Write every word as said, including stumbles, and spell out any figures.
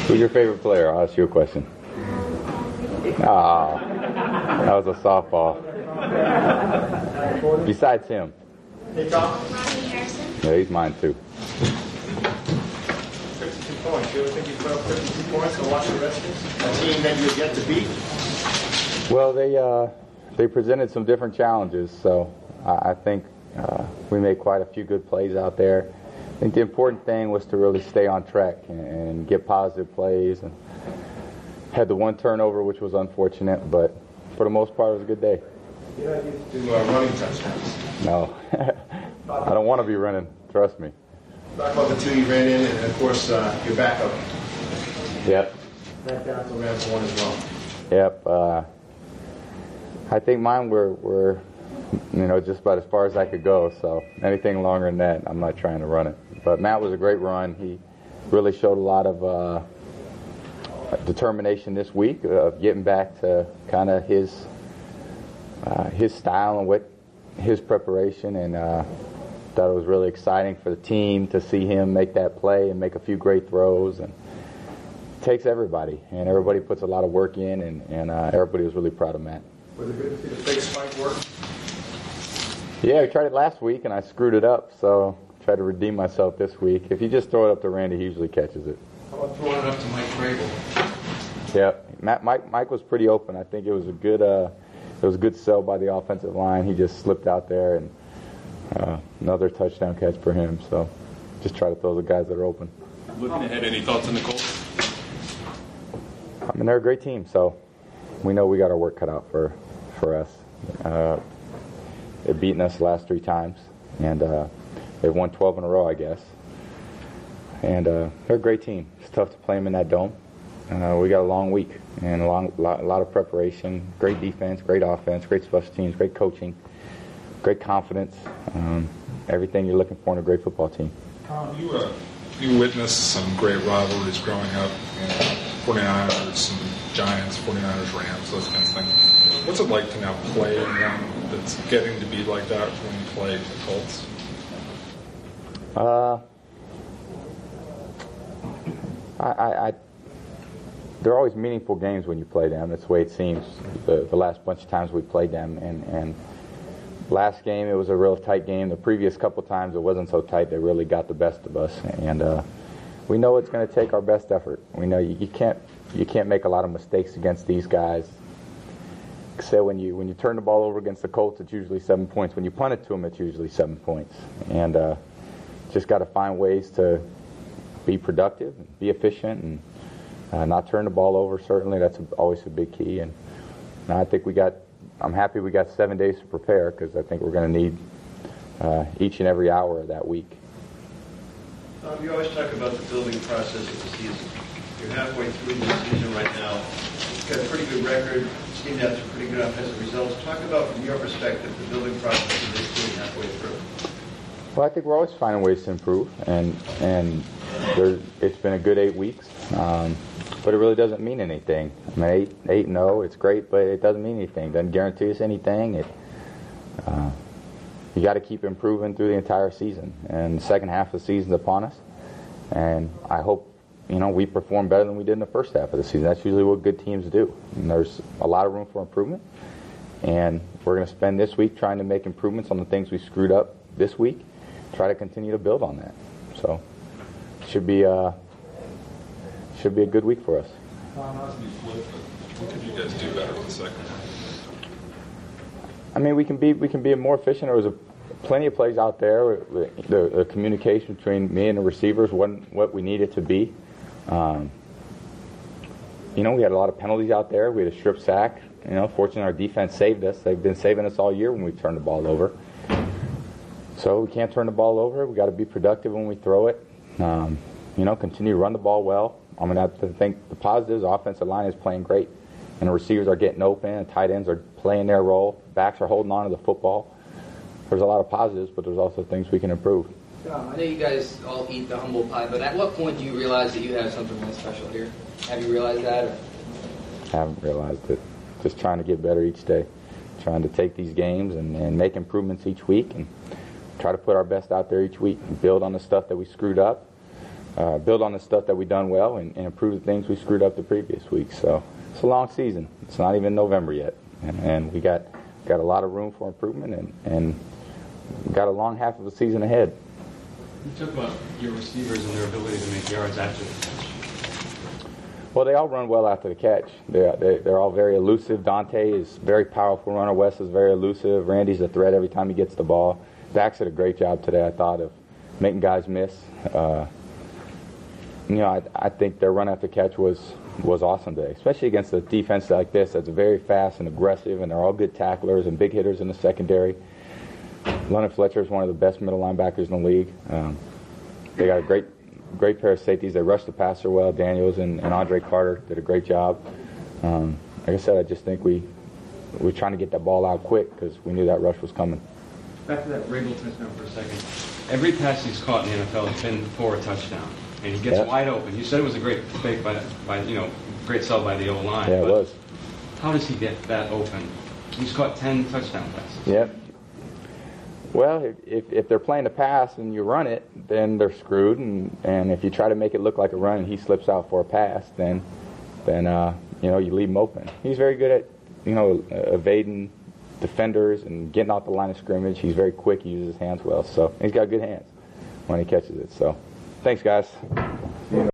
Who's your favorite player? I'll ask you a question. Ah, that was a softball. Besides him. Yeah, he's mine too. fifty-two points. You ever think you put up fifty-two points and watch the Redskins? A team that you've yet to beat? Well, they uh, they presented some different challenges, so I, I think uh, we made quite a few good plays out there. I think the important thing was to really stay on track and, and get positive plays. And had the one turnover, which was unfortunate, but for the most part, it was a good day. You're not used to uh, running touchdowns. No, I don't want to be running. Trust me. Talk about the two you ran in, and of course uh, your backup. Yep. Matt Johnson ran for one as well. Yep. Uh, I think mine were, were, you know, just about as far as I could go. So anything longer than that, I'm not trying to run it. But Matt was a great run. He really showed a lot of uh, determination this week of getting back to kind of his uh, his style and what his preparation, and uh, thought it was really exciting for the team to see him make that play and make a few great throws. And it takes everybody, and everybody puts a lot of work in, and, and uh, everybody was really proud of Matt. Was it good to see the fake spike work? Yeah, we tried it last week, and I screwed it up, so I tried to redeem myself this week. If you just throw it up to Randy, he usually catches it. How about throwing it up to Mike Vrabel? Yeah, Matt, Mike, Mike was pretty open. I think it was a good, uh, it was a good sell by the offensive line. He just slipped out there, and uh, another touchdown catch for him. So, just try to throw the guys that are open. Looking ahead, any thoughts on the Colts? I mean, they're a great team, so we know we got our work cut out for, for us. Uh, they've beaten us the last three times, and uh, they've won twelve in a row, I guess. And uh, they're a great team. It's tough to play them in that dome. Uh, we got a long week and a, long, lot, a lot of preparation. Great defense, great offense, great special teams, great coaching, great confidence. Um, everything you're looking for in a great football team. Tom, you uh, you witnessed some great rivalries growing up. You know, forty-niners and Giants, forty-niners, Rams, those kinds of things. What's it like to now play in one that's getting to be like that when you play the Colts? Uh, I, I, I they're always meaningful games when you play them. That's the way it seems. The, the last bunch of times we played them, and, and last game it was a real tight game. The previous couple times it wasn't so tight. They really got the best of us, and uh, we know it's going to take our best effort. We know you, you can't you can't make a lot of mistakes against these guys. So when you when you turn the ball over against the Colts, it's usually seven points. When you punt it to them, it's usually seven points. And uh, just got to find ways to be productive, be efficient, and uh, not turn the ball over. Certainly, that's a, always a big key. And I think we got. I'm happy we got seven days to prepare, because I think we're going to need uh, each and every hour of that week. Um, you always talk about the building process of the season. You're halfway through the season right now. You've got a pretty good record. You seem to have some pretty good offensive results. Talk about, from your perspective, the building process of this team halfway through. Well, I think we're always finding ways to improve, and and there, it's been a good eight weeks, um, but it really doesn't mean anything. I mean, eight eight and zero, it's great, but it doesn't mean anything. Doesn't guarantee us anything. It uh, you got to keep improving through the entire season, and the second half of the season's upon us, and I hope you know we perform better than we did in the first half of the season. That's usually what good teams do. And there's a lot of room for improvement, and we're going to spend this week trying to make improvements on the things we screwed up this week. Try to continue to build on that. So should be uh should be a good week for us. What could you guys do better in the second half? I mean, we can be we can be more efficient. There was a, plenty of plays out there. The, the communication between me and the receivers wasn't what we needed to be. Um, you know, we had a lot of penalties out there. We had a strip sack. You know, fortunately our defense saved us. They've been saving us all year when we turned the ball over. So we can't turn the ball over. We got to be productive when we throw it. Um, you know, continue to run the ball well. I'm going to have to think the positives. The offensive line is playing great, and the receivers are getting open, and tight ends are playing their role. Backs are holding on to the football. There's a lot of positives, but there's also things we can improve. Tom, I know you guys all eat the humble pie, but at what point do you realize that you have something really special here? Have you realized that? Or? I haven't realized it. Just trying to get better each day. Trying to take these games and, and make improvements each week, and try to put our best out there each week and build on the stuff that we screwed up. uh, build on the stuff that we done well and, and improve the things we screwed up the previous week. So it's a long season. It's not even November yet, and, and we got got a lot of room for improvement, and, and got a long half of the season ahead. You talk about your receivers and their ability to make yards after the catch. Well, they all run well after the catch. They're, they're, they're all very elusive. Dante is a very powerful runner. Wes is very elusive. Randy's a threat every time he gets the ball. Dax did a great job today, I thought, of making guys miss. Uh, you know, I, I think their run after catch was was awesome today, especially against a defense like this that's very fast and aggressive, and they're all good tacklers and big hitters in the secondary. Leonard Fletcher is one of the best middle linebackers in the league. Um, they got a great great pair of safeties. They rushed the passer well. Daniels and, and Andre Carter did a great job. Um, like I said, I just think we we're trying to get that ball out quick because we knew that rush was coming. Back to that Rabel touchdown for a second. Every pass he's caught in the N F L has been for a touchdown, and he gets yeah. wide open. You said it was a great fake by, by you know, great sell by the O-line. Yeah, it was. How does he get that open? He's caught ten touchdown passes. Yep. Well, if if they're playing a pass and you run it, then they're screwed. And, and if you try to make it look like a run and he slips out for a pass, then then uh, you know you leave him open. He's very good at you know evading defenders and getting off the line of scrimmage. He's very quick. He uses his hands well, so he's got good hands when he catches it. So, thanks, guys.